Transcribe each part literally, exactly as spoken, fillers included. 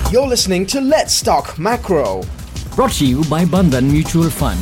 You're listening to Let's Talk Macro. Brought to you by Bandhan Mutual Fund.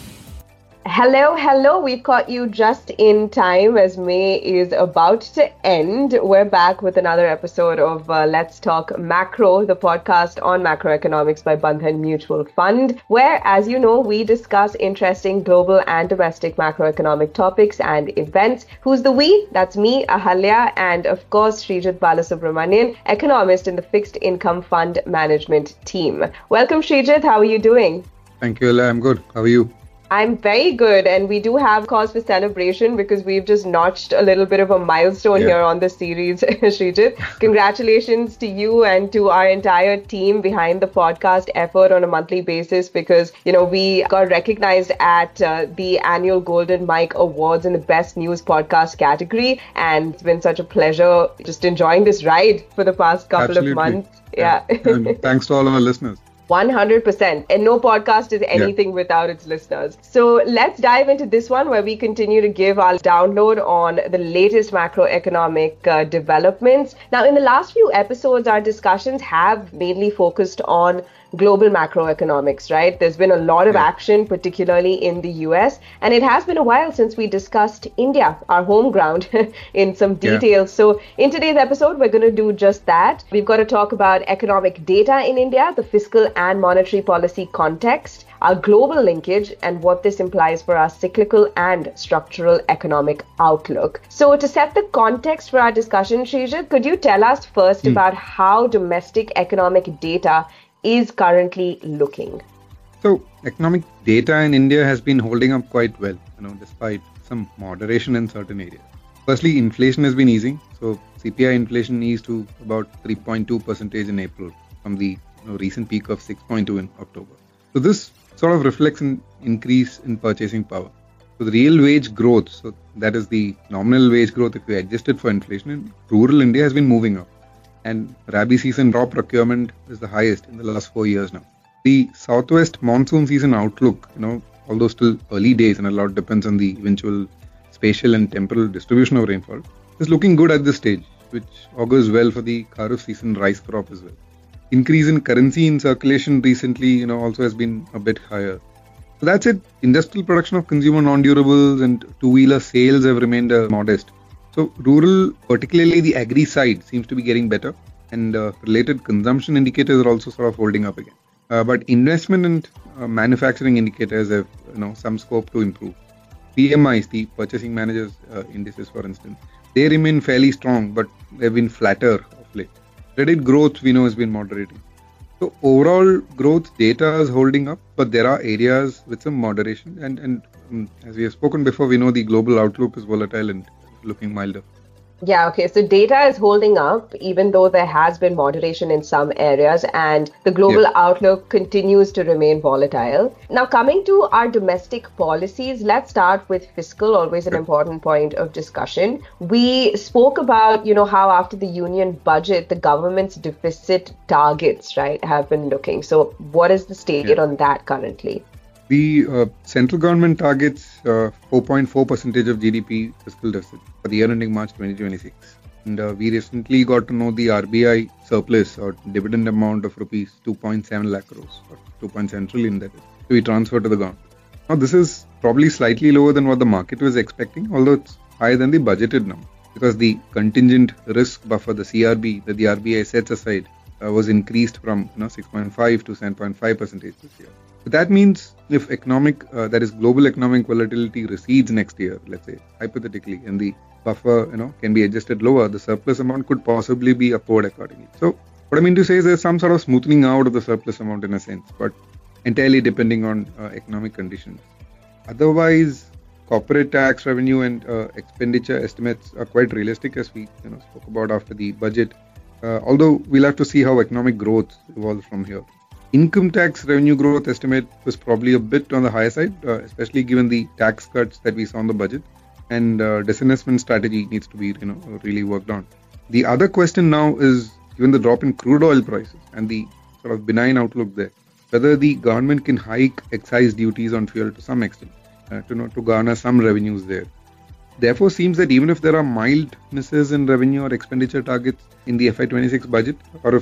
Hello, hello. We've caught you just in time as May is about to end. We're back with another episode of uh, Let's Talk Macro, the podcast on macroeconomics by Bandhan Mutual Fund, where, as you know, we discuss interesting global and domestic macroeconomic topics and events. Who's the we? That's me, Ahalya, and of course, Srijit Balasubramanian, economist in the Fixed Income Fund Management team. Welcome, Srijit. How are you doing? Thank you, Ella. I'm good. How are you? I'm very good, and we do have cause for celebration because we've just notched a little bit of a milestone yeah. here on the series, Srijit. Congratulations to you and to our entire team behind the podcast effort on a monthly basis because, you know, we got recognized at uh, the annual Golden Mike Awards in the Best News Podcast category, and it's been such a pleasure just enjoying this ride for the past couple Absolutely. of months. Yeah. yeah. And thanks to all our listeners. one hundred percent. And no podcast is anything yeah. without its listeners. So let's dive into this one where we continue to give our download on the latest macroeconomic uh, developments. Now, in the last few episodes, our discussions have mainly focused on global macroeconomics, right? There's been a lot of yeah. action, particularly in the U S, and it has been a while since we discussed India, our home ground, in some detail. Yeah. So in today's episode, we're going to do just that. We've got to talk about economic data in India, the fiscal and monetary policy context, our global linkage, and what this implies for our cyclical and structural economic outlook. So to set the context for our discussion, Srijit, could you tell us first hmm. about how domestic economic data is currently looking? So economic data in India has been holding up quite well, you know, despite some moderation in certain areas. Firstly, inflation has been easing. So C P I inflation eased to about three point two percent in April from the you know, recent peak of six point two in October. So this sort of reflects an increase in purchasing power. So the real wage growth, so that is the nominal wage growth if we adjusted for inflation in rural India, has been moving up. And Rabi season raw procurement is the highest in the last four years now. The southwest monsoon season outlook, you know, although still early days and a lot depends on the eventual spatial and temporal distribution of rainfall, is looking good at this stage, which augurs well for the Kharif season rice crop as well. Increase in currency in circulation recently, you know, also has been a bit higher. So that's it. Industrial production of consumer non-durables and two-wheeler sales have remained uh, modest. So rural, particularly the agri side, seems to be getting better, and uh, related consumption indicators are also sort of holding up again. Uh, but investment and uh, manufacturing indicators have, you know, some scope to improve. P M Is, the purchasing managers uh, indices, for instance, they remain fairly strong, but they've been flatter of late. Credit growth, we know, has been moderating. So overall growth data is holding up, but there are areas with some moderation. And, and um, as we have spoken before, we know the global outlook is volatile and looking milder. Yeah, okay. So data is holding up, even though there has been moderation in some areas, and the global yeah. outlook continues to remain volatile. Now, coming to our domestic policies, let's start with fiscal, always an important point of discussion. We spoke about, you know, how after the union budget, the government's deficit targets, right, have been looking. So what is the state yeah. on that currently? The uh, central government targets uh, four point four percent of G D P fiscal deficit for the year ending March twenty twenty-six. And uh, we recently got to know the R B I surplus or dividend amount of rupees two point seven lakh crores or two point seven trillion that is to be transferred to the government. Now this is probably slightly lower than what the market was expecting, although it's higher than the budgeted number because the contingent risk buffer, the C R B that the R B I sets aside, uh, was increased from you know six point five to seven point five percent this year. But that means if economic, uh, that is global economic volatility recedes next year, let's say, hypothetically, and the buffer, you know, can be adjusted lower, the surplus amount could possibly be upward accordingly. So what I mean to say is there's some sort of smoothing out of the surplus amount in a sense, but entirely depending on uh, economic conditions. Otherwise, corporate tax revenue and uh, expenditure estimates are quite realistic, as we you know spoke about after the budget. Uh, although we'll have to see how economic growth evolves from here. Income tax revenue growth estimate was probably a bit on the higher side, uh, especially given the tax cuts that we saw in the budget, and uh, disinvestment strategy needs to be you know really worked on. The other question now is, given the drop in crude oil prices and the sort of benign outlook there, whether the government can hike excise duties on fuel to some extent uh, to, you know, to garner some revenues there. Therefore, seems that even if there are mild misses in revenue or expenditure targets in the F Y twenty-six budget, or if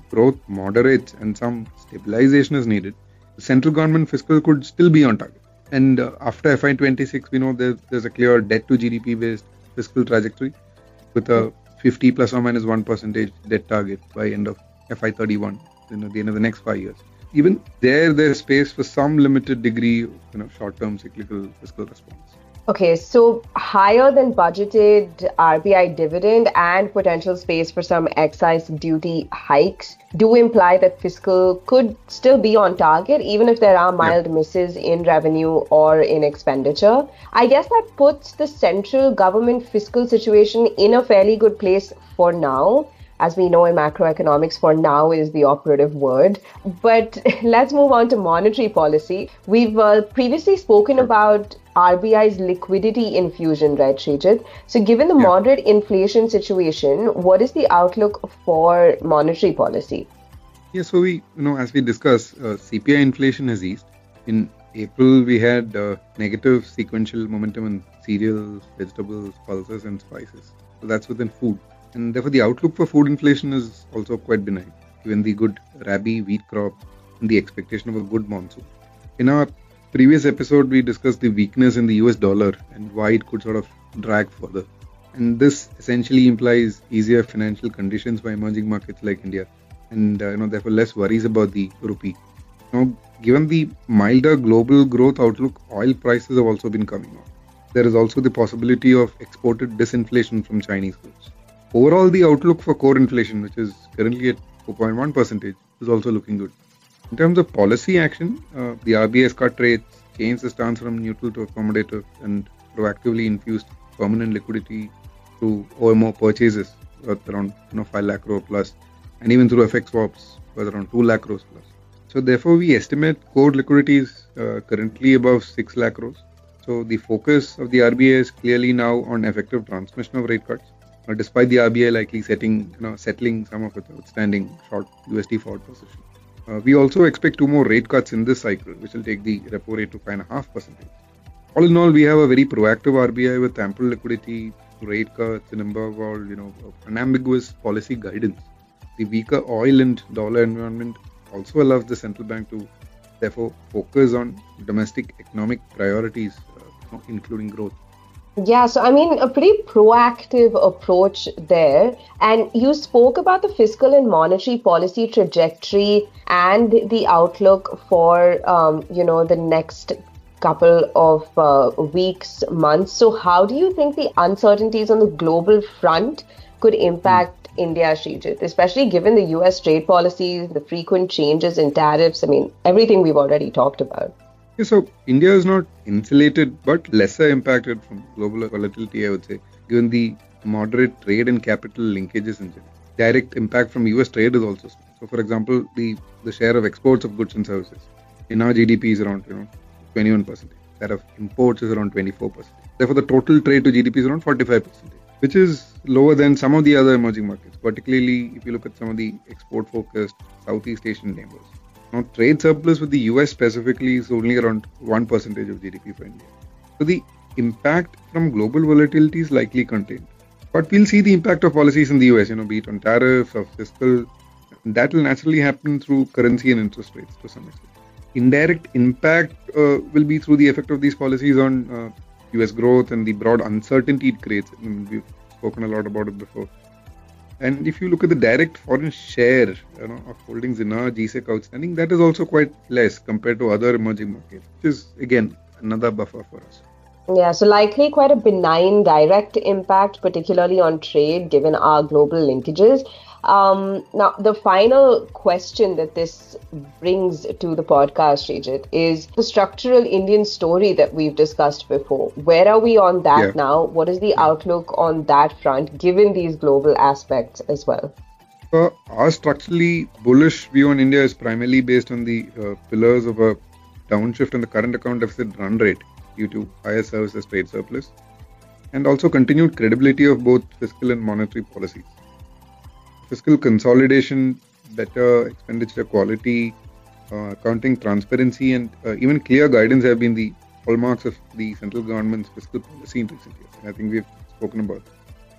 growth moderates and some stabilization is needed, the central government fiscal could still be on target. And uh, after F Y twenty-six, we know there's, there's a clear debt to G D P based fiscal trajectory with a fifty plus or minus one percentage debt target by end of F Y thirty-one, you know, the end of the next five years. Even there, there's space for some limited degree of you know, short-term cyclical fiscal response. Okay, so higher than budgeted R B I dividend and potential space for some excise duty hikes do imply that fiscal could still be on target, even if there are mild yeah. misses in revenue or in expenditure. I guess that puts the central government fiscal situation in a fairly good place for now. As we know in macroeconomics, for now is the operative word. But let's move on to monetary policy. We've uh, previously spoken about R B I's liquidity infusion, right, Srijit? So given the yeah. moderate inflation situation, what is the outlook for monetary policy? Yeah, so we, you know, as we discussed, uh, C P I inflation has eased. In April, we had uh, negative sequential momentum in cereals, vegetables, pulses, and spices. So that's within food. And therefore, the outlook for food inflation is also quite benign, given the good rabi wheat crop and the expectation of a good monsoon. In our previous episode, we discussed the weakness in the U S dollar and why it could sort of drag further. And this essentially implies easier financial conditions for emerging markets like India, and uh, you know therefore less worries about the rupee. Now, given the milder global growth outlook, oil prices have also been coming off. There is also the possibility of exported disinflation from Chinese goods. Overall, the outlook for core inflation, which is currently at four point one percent, is also looking good. In terms of policy action, uh, the R B I has cut rates, changed the stance from neutral to accommodative, and proactively infused permanent liquidity through O M O purchases worth around you know, five lakh crore plus, and even through F X swaps worth around two lakh crores plus. So therefore, we estimate core liquidity is uh, currently above six lakh crores. So the focus of the R B I is clearly now on effective transmission of rate cuts, uh, despite the R B I likely setting, you know, settling some of its outstanding short U S D forward position. Uh, we also expect two more rate cuts in this cycle, which will take the repo rate to five point five percent. All in all, we have a very proactive R B I with ample liquidity, rate cuts, and above all, you know, unambiguous policy guidance. The weaker oil and dollar environment also allows the central bank to therefore focus on domestic economic priorities, uh, including growth. Yeah, so I mean, a pretty proactive approach there. And you spoke about the fiscal and monetary policy trajectory and the outlook for, um, you know, the next couple of uh, weeks, months. So how do you think the uncertainties on the global front could impact mm. India, Srijit, especially given the U S trade policies, the frequent changes in tariffs? I mean, everything we've already talked about. Yeah, so India is not insulated but lesser impacted from global volatility, I would say, given the moderate trade and capital linkages in general. Direct impact from U S trade is also small. So, for example, the, the share of exports of goods and services in our G D P is around you know twenty-one percent. That of imports is around twenty-four percent. Therefore, the total trade to G D P is around forty-five percent, which is lower than some of the other emerging markets, particularly if you look at some of the export-focused Southeast Asian neighbors. Now, trade surplus with the U S specifically is only around one percent of G D P for India. So, the impact from global volatility is likely contained. But we'll see the impact of policies in the U S, you know, be it on tariffs or fiscal. That will naturally happen through currency and interest rates to some extent. Indirect impact uh, will be through the effect of these policies on uh, U S growth and the broad uncertainty it creates. I mean, we've spoken a lot about it before. And if you look at the direct foreign share you know, of holdings in our G S E C outstanding, that is also quite less compared to other emerging markets, which is, again, another buffer for us. Yeah, so likely quite a benign direct impact, particularly on trade, given our global linkages. Um, now, the final question that this brings to the podcast, Srijit, is the structural Indian story that we've discussed before. Where are we on that yeah. now? What is the outlook on that front, given these global aspects as well? Uh, our structurally bullish view on India is primarily based on the uh, pillars of a downshift in the current account deficit run rate due to higher services trade surplus, and also continued credibility of both fiscal and monetary policies. Fiscal consolidation, better expenditure quality, uh, accounting transparency, and uh, even clear guidance have been the hallmarks of the central government's fiscal policy in recent years. And I think we've spoken about that.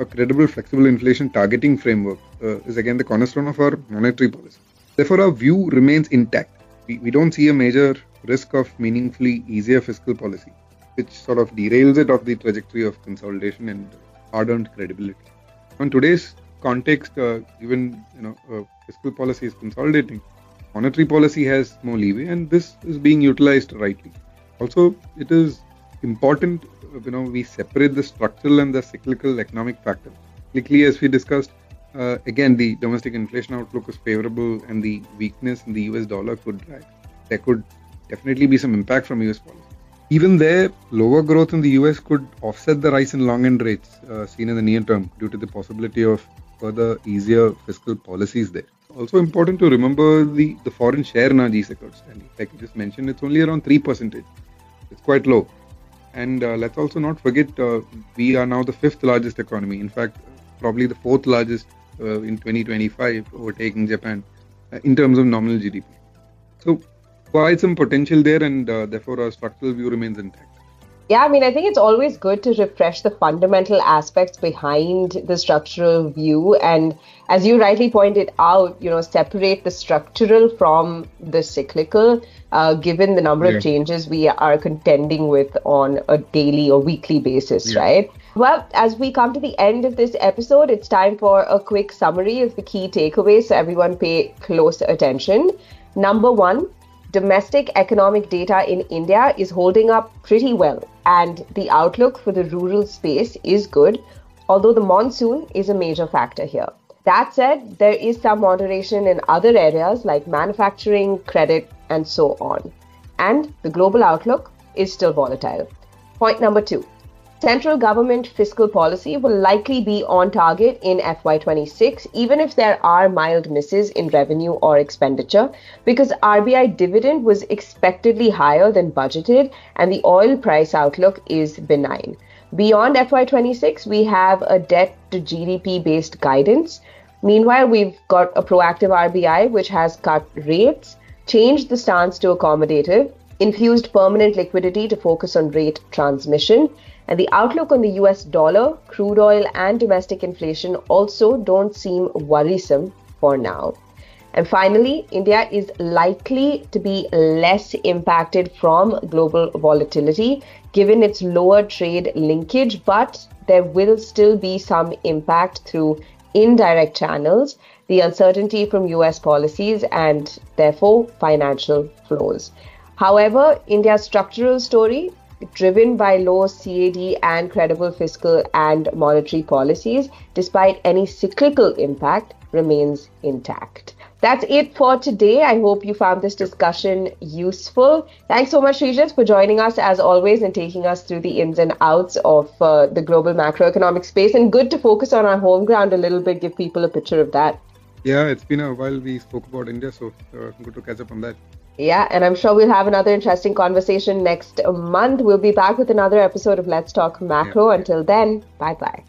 a credible, flexible inflation targeting framework uh, is again the cornerstone of our monetary policy. Therefore, our view remains intact. We, we don't see a major risk of meaningfully easier fiscal policy, which sort of derails it off the trajectory of consolidation and hard-earned credibility. In today's context, uh, even you know uh, fiscal policy is consolidating. Monetary policy has more leeway, and this is being utilized rightly. Also, it is important, uh, you know, we separate the structural and the cyclical economic factors. Quickly, as we discussed, uh, again, the domestic inflation outlook is favorable, and the weakness in the U S dollar could drag. There could definitely be some impact from U S policy. Even there, lower growth in the U S could offset the rise in long-end rates uh, seen in the near term due to the possibility of further easier fiscal policies there. Also important to remember the, the foreign share in our G sectors. And like I just mentioned, it's only around three percent. It's quite low. And uh, let's also not forget, uh, we are now the fifth largest economy. In fact, probably the fourth largest uh, in twenty twenty-five, overtaking Japan uh, in terms of nominal G D P. So quite some potential there, and uh, therefore our structural view remains intact. Yeah, I mean, I think it's always good to refresh the fundamental aspects behind the structural view. And as you rightly pointed out, you know, separate the structural from the cyclical, uh, given the number yeah. of changes we are contending with on a daily or weekly basis, yeah. right? Well, as we come to the end of this episode, it's time for a quick summary of the key takeaways, so everyone pay close attention. Number one, domestic economic data in India is holding up pretty well, and the outlook for the rural space is good, although the monsoon is a major factor here. That said, there is some moderation in other areas like manufacturing, credit, and so on. And the global outlook is still volatile. Point number two. Central government fiscal policy will likely be on target in F Y twenty-six, even if there are mild misses in revenue or expenditure, because R B I dividend was expectedly higher than budgeted and the oil price outlook is benign. Beyond F Y twenty-six, we have a debt to G D P based guidance. Meanwhile, we've got a proactive R B I which has cut rates, changed the stance to accommodative, infused permanent liquidity to focus on rate transmission. And the outlook on the U S dollar, crude oil, and domestic inflation also don't seem worrisome for now. And finally, India is likely to be less impacted from global volatility given its lower trade linkage, but there will still be some impact through indirect channels, the uncertainty from U S policies, and therefore financial flows. However, India's structural story, driven by low C A D and credible fiscal and monetary policies, despite any cyclical impact, remains intact. That's it for today. I hope you found this discussion useful. Thanks so much, Srijit, for joining us as always and taking us through the ins and outs of uh, the global macroeconomic space. And good to focus on our home ground a little bit, give people a picture of that. Yeah, it's been a while we spoke about India, so uh, good to catch up on that. Yeah, and I'm sure we'll have another interesting conversation next month. We'll be back with another episode of Let's Talk Macro. Yeah. Until then, bye-bye.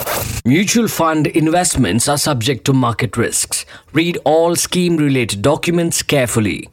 Mutual fund investments are subject to market risks. Read all scheme-related documents carefully.